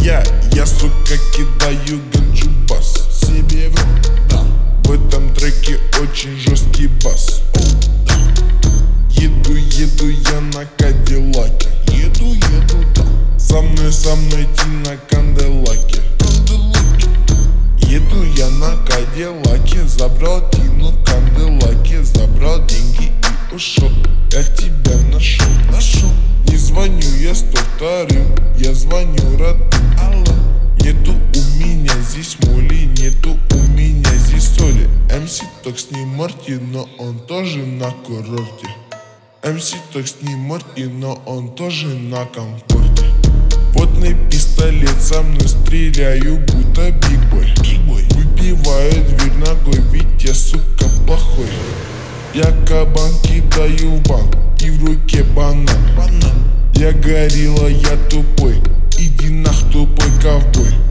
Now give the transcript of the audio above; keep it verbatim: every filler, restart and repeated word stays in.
Я, я, сука, кидаю ганджу бас себе в рот, да. В этом треке очень жесткий бас. О, да. Еду, еду я на Кадиллаке. Еду, еду, да. Со мной, со мной Тина Канделаки. Канделаки. Еду я на Кадиллаке. Забрал Тину Канделаки. Забрал деньги и ушел. Я тебя нашел, нашел. Не звоню я сто вторым, я звоню родным. Алло. Нету у меня здесь моли, нету у меня здесь соли. МС так с ним Марти, но он тоже на курорте. МС так с ним Марти, но он тоже на комфорте. Потный пистолет, со мной стреляю, будто бигбой. Бигбой. Выбиваю дверь ногой, ведь я, сука, плохой. Я кабан кидаю в банк, и в руке банан, банан. Я горилла, я тупой, иди нах, тупой ковбой.